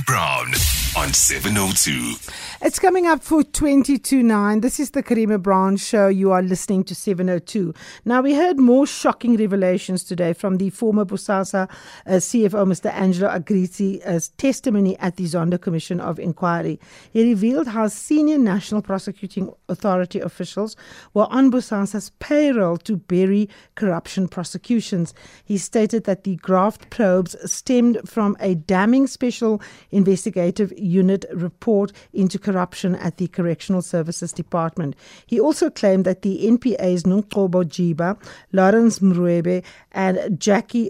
Brown on 702. It's coming up for 2029. This is the Karima Brown Show. You are listening to 702. Now, we heard more shocking revelations today from the former Bosasa CFO, Mr. Angelo Agrizi's testimony at the Zondo Commission of Inquiry. He revealed how senior National Prosecuting Authority officials were on Bosasa's payroll to bury corruption prosecutions. He stated that the graft probes stemmed from a damning special investigative unit report into corruption at the Correctional Services Department. He also claimed that the NPA's Nonkobo Jiba, Lawrence Mrwebe, and Jackie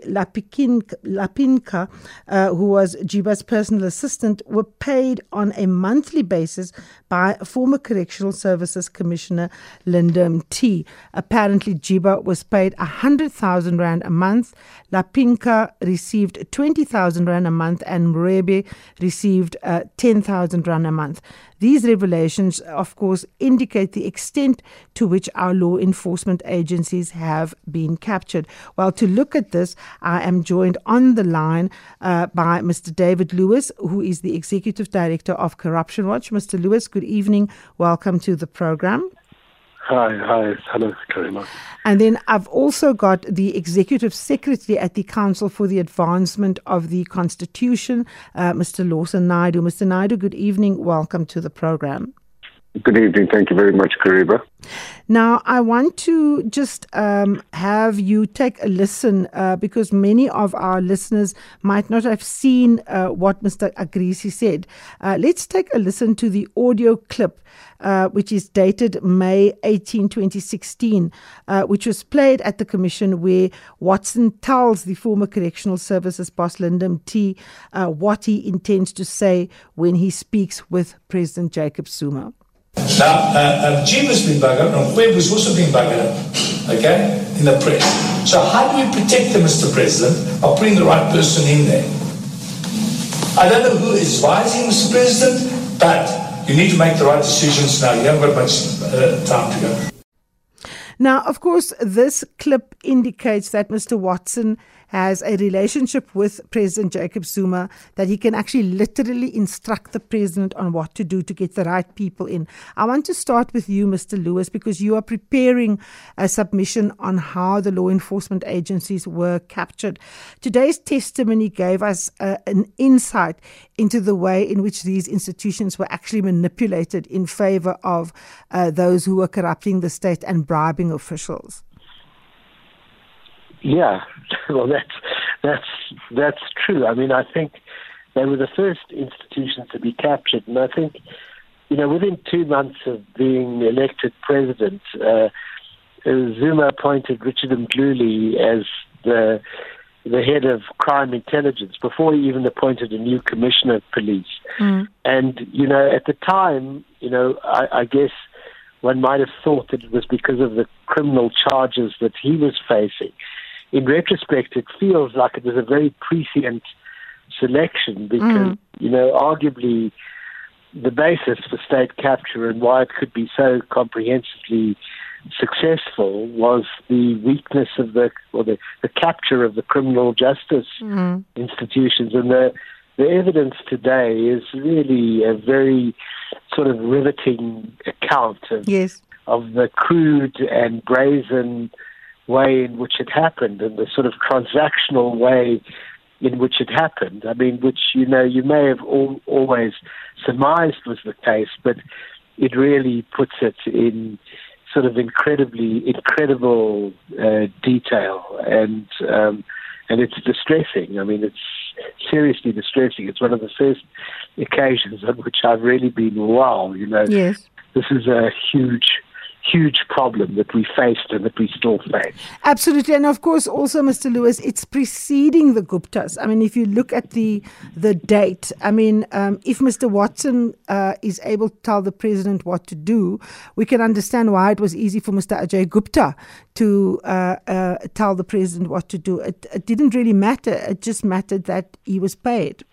Lapinka, who was Jiba's personal assistant, were paid on a monthly basis by former Correctional Services Commissioner Linda Mthi. Apparently, Jiba was paid 100,000 Rand a month, Lapinka received 20,000 Rand a month, and Mrwebe received 10,000 Rand a month. These revelations, of course, indicate the extent to which our law enforcement agencies have been captured. Well, to look at this, I am joined on the line by Mr. David Lewis, who is the Executive Director of Corruption Watch. Mr. Lewis, good evening. Welcome to the program. Hi. Hello, Karima. And then I've also got the Executive Secretary at the Council for the Advancement of the Constitution, Mr. Lawson Naidoo. Mr. Naidoo, good evening. Welcome to the program. Good evening. Thank you very much, Karima. Now, I want to just have you take a listen because many of our listeners might not have seen what Mr. Agrizi said. Let's take a listen to the audio clip, which is dated May 18, 2016, which was played at the Commission, where Watson tells the former Correctional Services boss, Linda Mthi, what he intends to say when he speaks with President Jacob Zuma. Now, Jiba's been buggered, and Webb was also being buggered up, okay, in the press. So how do we protect them, Mr. President, by putting the right person in there? I don't know who is advising, Mr. President, but you need to make the right decisions now. You haven't got much time to go. Now, of course, this clip indicates that Mr. Watson has a relationship with President Jacob Zuma, that he can actually literally instruct the president on what to do to get the right people in. I want to start with you, Mr. Lewis, because you are preparing a submission on how the law enforcement agencies were captured. Today's testimony gave us an insight into the way in which these institutions were actually manipulated in favor of those who were corrupting the state and bribing officials. Yeah, well, that's true. I mean, I think they were the first institutions to be captured, and I think, within 2 months of being elected president, Zuma appointed Richard Mdluli as the head of crime intelligence before he even appointed a new commissioner of police. And at the time, I guess one might have thought that it was because of the criminal charges that he was facing. In retrospect, it feels like it was a very prescient selection because, arguably the basis for state capture and why it could be so comprehensively successful was the weakness of the capture of the criminal justice institutions. And the evidence today is really a very sort of riveting account of the crude and brazen way in which it happened and the sort of transactional way in which it happened. I mean, which, you may have always surmised was the case, but it really puts it in sort of incredible detail. And it's distressing. I mean, it's seriously distressing. It's one of the first occasions on which I've really been, this is a huge problem that we faced and that we still face. Absolutely. And of course, also, Mr. Lewis, it's preceding the Guptas. I mean, if you look at the date, I mean, if Mr. Watson is able to tell the president what to do, we can understand why it was easy for Mr. Ajay Gupta to tell the president what to do. It didn't really matter. It just mattered that he was paid.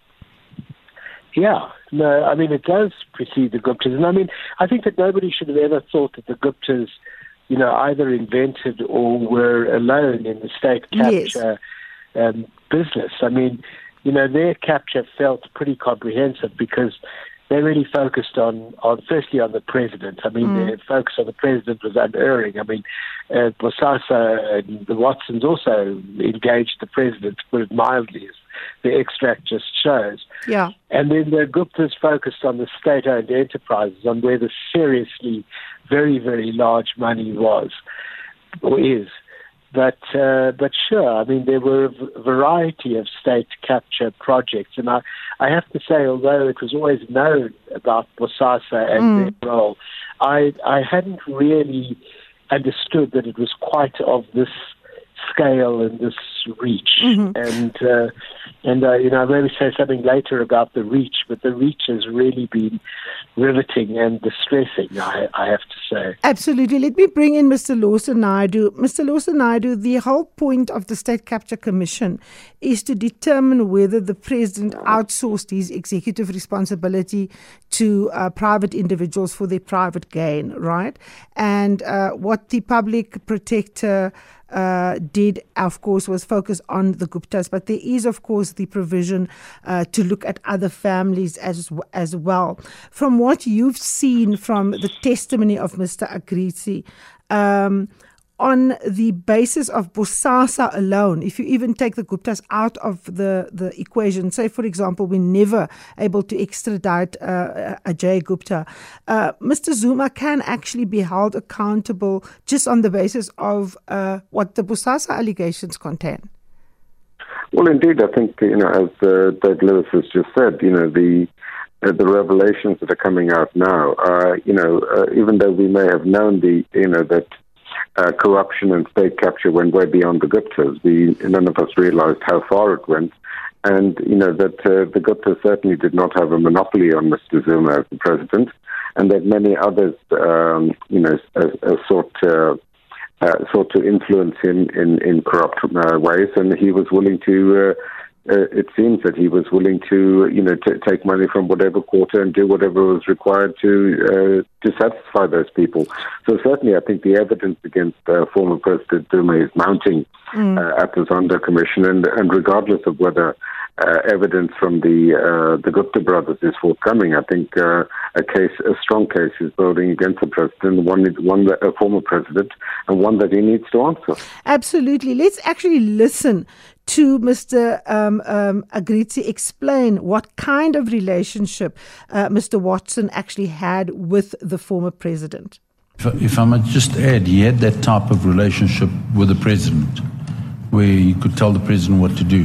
Yeah, no, I mean, it does precede the Guptas. And I mean, I think that nobody should have ever thought that the Guptas, either invented or were alone in the state capture business. I mean, their capture felt pretty comprehensive because they really focused on firstly on the president. I mean, their focus on the president was unerring. I mean, Bosasa and the Watsons also engaged the president, to put it mildly, as the extract just shows. Yeah. And then the Guptas focused on the state-owned enterprises, on where the seriously very, very large money was or is. But sure, I mean, there were a variety of state capture projects. And I have to say, although it was always known about Bosasa and their role, I hadn't really understood that it was quite of this scale and this reach. And I'll maybe say something later about the reach, but the reach has really been riveting and distressing, I have to say. Absolutely. Let me bring in Mr. Lawson Naidoo. Mr. Lawson Naidoo, the whole point of the State Capture Commission is to determine whether the president outsourced his executive responsibility to private individuals for their private gain, right? And what the public protector did, of course, was focus on the Guptas, but there is, of course, the provision to look at other families as well. From what you've seen from the testimony of Mr. Agrizi, on the basis of Bosasa alone, if you even take the Guptas out of the equation, say, for example, we're never able to extradite Ajay Gupta, Mr. Zuma can actually be held accountable just on the basis of what the Bosasa allegations contain. Well, indeed, I think, as Doug Lewis has just said, the revelations that are coming out now, even though we may have known that corruption and state capture went way beyond the Guptas, none of us realized how far it went, and that the Guptas certainly did not have a monopoly on Mr. Zuma as the president, and that many others, sought to influence him in corrupt ways, and he was willing to. It seems that he was willing to, take money from whatever quarter and do whatever was required to satisfy those people. So certainly, I think the evidence against former President Zuma is mounting at the Zondo Commission, and regardless of whether evidence from the Gupta brothers is forthcoming, I think a strong case is building against the president, a former president, and one that he needs to answer. Absolutely. Let's actually listen to Mr. Agrizi explain what kind of relationship Mr. Watson actually had with the former president. If I might just add, he had that type of relationship with the president where he could tell the president what to do.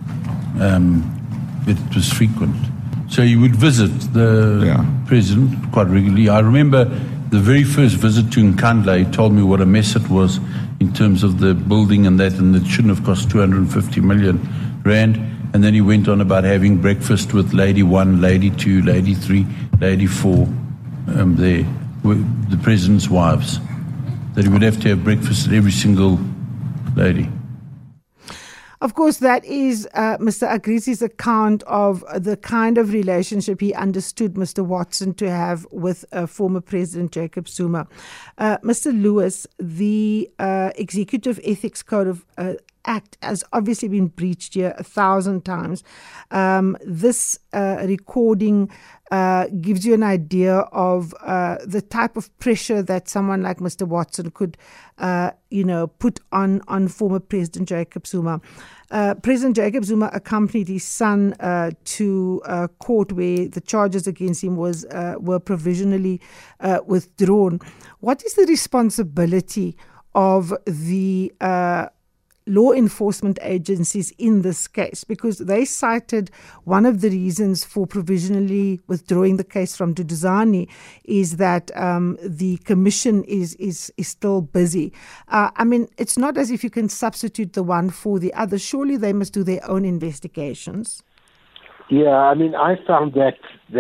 It was frequent. So he would visit the president quite regularly. I remember the very first visit to Nkandla, he told me what a mess it was in terms of the building and it shouldn't have cost 250 million rand. And then he went on about having breakfast with Lady 1, Lady 2, Lady 3, Lady 4, there, with the president's wives, that he would have to have breakfast at every single lady. Of course, that is Mr. Agrizi's account of the kind of relationship he understood Mr. Watson to have with former President Jacob Zuma. Mr. Lewis, the Executive Ethics Code of Act has obviously been breached here 1,000 times. This recording gives you an idea of the type of pressure that someone like Mr. Watson could, put on former President Jacob Zuma. President Jacob Zuma accompanied his son to court where the charges against him were provisionally withdrawn. What is the responsibility of the law enforcement agencies in this case? Because they cited one of the reasons for provisionally withdrawing the case from Duduzane is that the commission is still busy. It's not as if you can substitute the one for the other. Surely they must do their own investigations. Yeah, I found that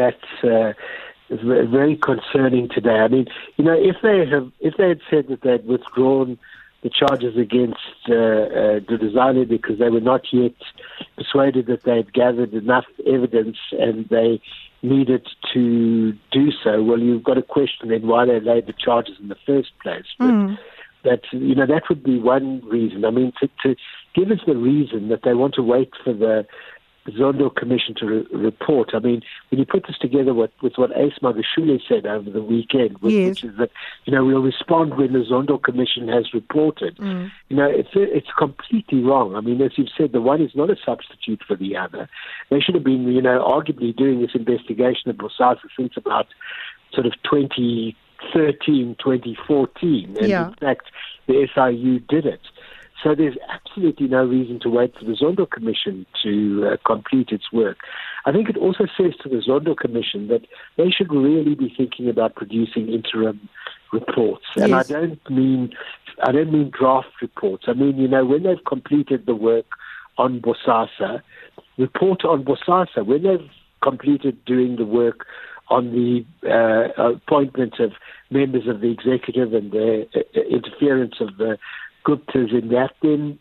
very concerning today. If they had said that they'd withdrawn the charges against Duduzane because they were not yet persuaded that they'd gathered enough evidence and they needed to do so, well, you've got to question then why they laid the charges in the first place. But that would be one reason. To give us the reason that they want to wait for the Zondo Commission to report. I mean, when you put this together with what Ace Magashule said over the weekend, which is that, we'll respond when the Zondo Commission has reported. It's completely wrong. I mean, as you've said, the one is not a substitute for the other. They should have been, arguably doing this investigation at Bosasa since about sort of 2013, 2014. And in fact, the SIU did it. So there's absolutely no reason to wait for the Zondo Commission to complete its work. I think it also says to the Zondo Commission that they should really be thinking about producing interim reports. Yes. And I don't mean draft reports. I mean, when they've completed the work on Bosasa, report on Bosasa. When they've completed doing the work on the appointment of members of the executive and the interference of the Guptas in that, then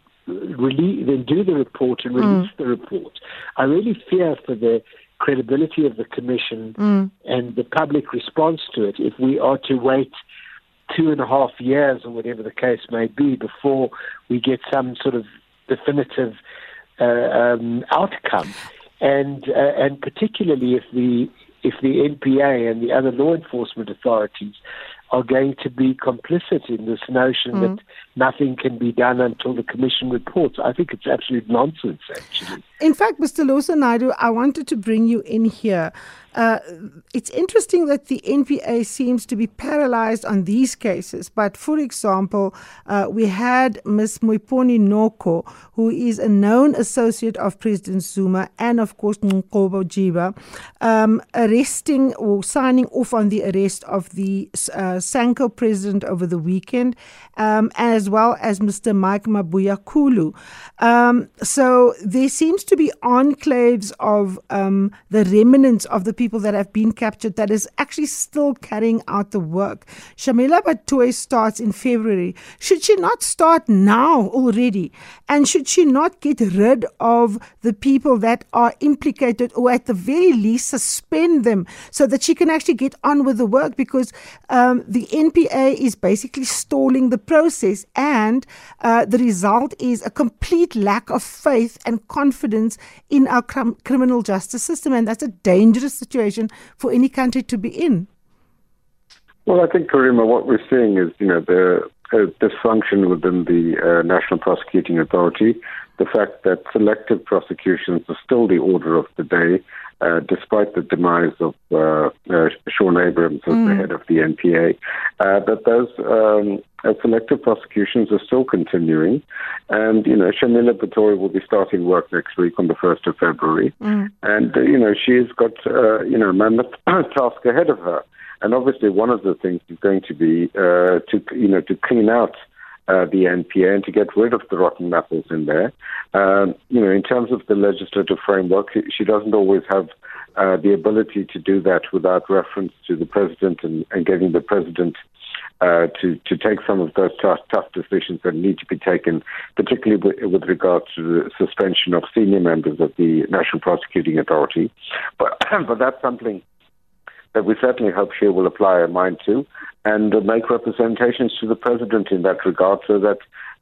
do the report and release the report. I really fear for the credibility of the Commission and the public response to it if we are to wait 2.5 years or whatever the case may be before we get some sort of definitive outcome. And particularly if the NPA and the other law enforcement authorities are going to be complicit in this notion that nothing can be done until the Commission reports. I think it's absolute nonsense, actually. In fact, Mr. Losa Naidoo, I wanted to bring you in here. It's interesting that the NPA seems to be paralyzed on these cases. But, for example, we had Ms. Moiponi Noko, who is a known associate of President Zuma, and, of course, Nkobo Jiba, arresting or signing off on the arrest of the Sanko president over the weekend, as well as Mr. Mike Mabuya Kulu. So there seems to be enclaves of the remnants of the people that have been captured that is actually still carrying out the work. Shamila Batoy starts in February. Should she not start now already? And should she not get rid of the people that are implicated, or at the very least suspend them so that she can actually get on with the work? Because the NPA is basically stalling the process, and the result is a complete lack of faith and confidence in our criminal justice system, and that's a dangerous situation for any country to be in. Well, I think, Karima, what we're seeing is, the dysfunction within the National Prosecuting Authority, the fact that selective prosecutions are still the order of the day, despite the demise of Sean Abrams as the head of the NPA, that those selective prosecutions are still continuing. And, Shamila Batoy will be starting work next week on the 1st of February. And, she's got, a mammoth task ahead of her. And obviously one of the things is going to be to clean out the NPA and to get rid of the rotten apples in there. In terms of the legislative framework, she doesn't always have the ability to do that without reference to the president and getting the president to take some of those tough decisions that need to be taken, particularly with regard to the suspension of senior members of the National Prosecuting Authority. But that's something that we certainly hope she will apply her mind to and make representations to the president in that regard, so that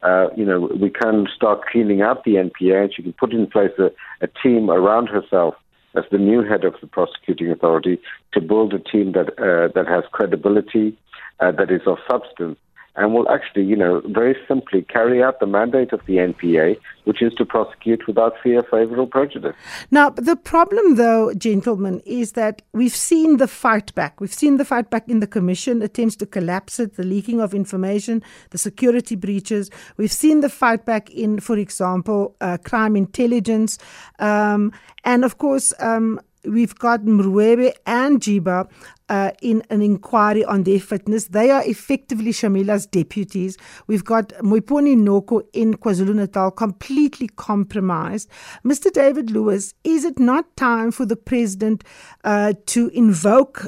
we can start cleaning out the NPA, and she can put in place a team around herself as the new head of the prosecuting authority to build a team that has credibility, that is of substance, and will actually, very simply carry out the mandate of the NPA, which is to prosecute without fear, favour or prejudice. Now, the problem, though, gentlemen, is that we've seen the fight back. We've seen the fight back in the Commission, attempts to collapse it, the leaking of information, the security breaches. We've seen the fight back in, for example, crime intelligence. And, of course, we've got Mrwebe and Jiba in an inquiry on their fitness. They are effectively Shamila's deputies. We've got Moiponi Noko in KwaZulu-Natal completely compromised. Mr. David Lewis, is it not time for the president to invoke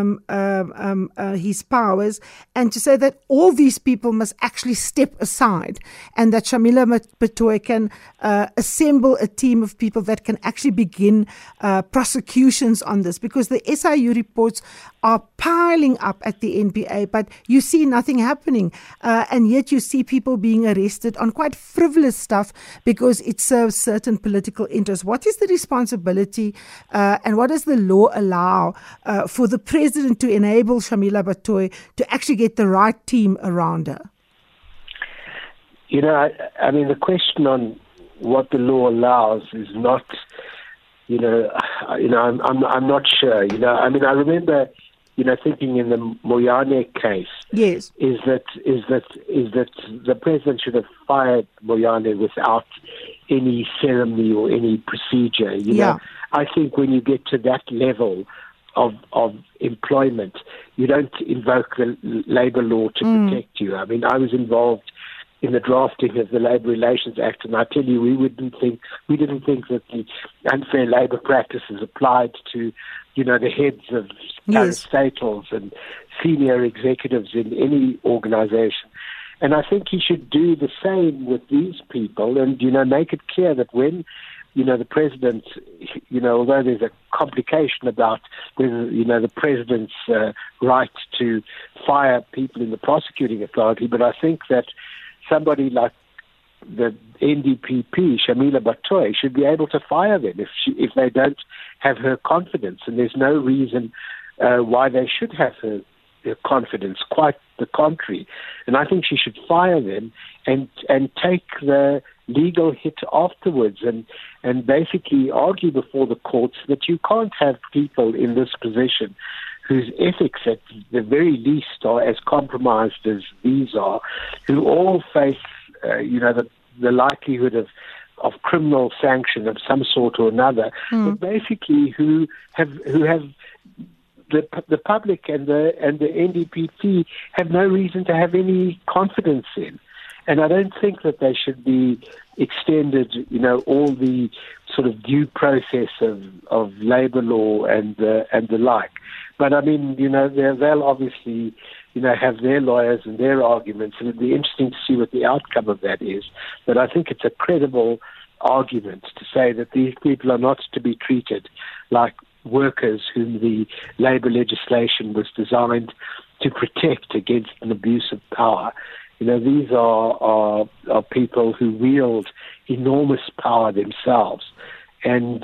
his powers and to say that all these people must actually step aside, and that Shamila Batoy can assemble a team of people that can actually begin prosecutions on this? Because the SIU reports are piling up at the NPA, but you see nothing happening. And yet you see people being arrested on quite frivolous stuff because it serves certain political interests. What is the responsibility and what does the law allow for the president to enable Shamila Batohi to actually get the right team around her? You know, I mean, the question on what the law allows is not, I'm not sure. I mean, I remember, thinking in the Moyane case, yes, is that the president should have fired Moyane without any ceremony or any procedure. You know, I think when you get to that level of employment, you don't invoke the labor law to protect you. I mean, I was involved in the drafting of the Labour Relations Act, and I tell you, we didn't think that the unfair labour practices applied to, the heads of parastatals and senior executives in any organisation. And I think he should do the same with these people, and make it clear that when the president, although there's a complication about whether, the president's right to fire people in the prosecuting authority, but I think that somebody like the NDPP, Shamila Batohi, should be able to fire them if they don't have her confidence. And there's no reason why they should have her confidence, quite the contrary. And I think she should fire them and take the legal hit afterwards and basically argue before the courts that you can't have people in this position whose ethics at the very least are as compromised as these are, who all face, the likelihood of criminal sanction of some sort or another, but basically who have the public and the NDPP have no reason to have any confidence in. And I don't think that they should be extended, all the sort of due process of labour law and the like. But I mean, they'll obviously, have their lawyers and their arguments, and it'd be interesting to see what the outcome of that is. But I think it's a credible argument to say that these people are not to be treated like workers whom the labour legislation was designed to protect against an abuse of power. These are people who wield enormous power themselves and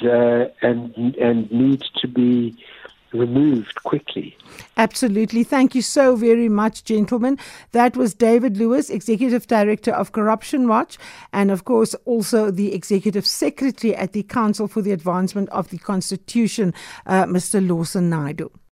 need to be removed quickly. Absolutely. Thank you so very much, gentlemen. That was David Lewis, Executive Director of Corruption Watch, and of course also the Executive Secretary at the Council for the Advancement of the Constitution, Mr. Lawson Naidoo.